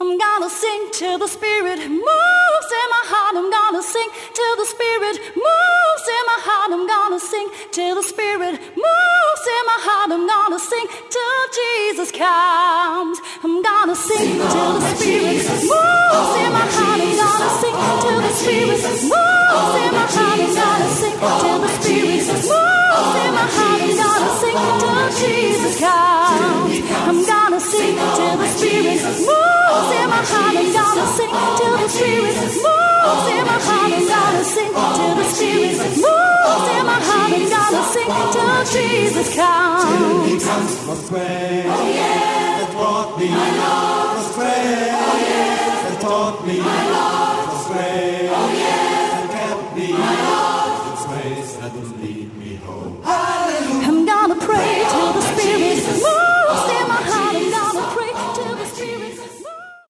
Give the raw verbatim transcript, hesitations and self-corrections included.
I'm gonna sing till the Spirit moves in my heart. I'm gonna sing till the Spirit moves in my heart. I'm gonna sing till the Spirit moves in my heart. I'm gonna sing till Jesus comes. I'm gonna sing till the Spirit moves in my heart. I'm gonna sing till the Spirit moves in my heart. I'm gonna sing till the Spirit moves in my heart. I'm gonna sing till Jesus comes. I'm gonna sing till the Spirit moves in my heart. I'm gonna sing till the Spirit moves in my heart. I'm gonna sing till the Spirit moves in my heart. I'm gonna sing till Jesus comes. Till He comes was grace. Oh yeah, that brought me. My Lord was grace. Oh yeah, that taught me.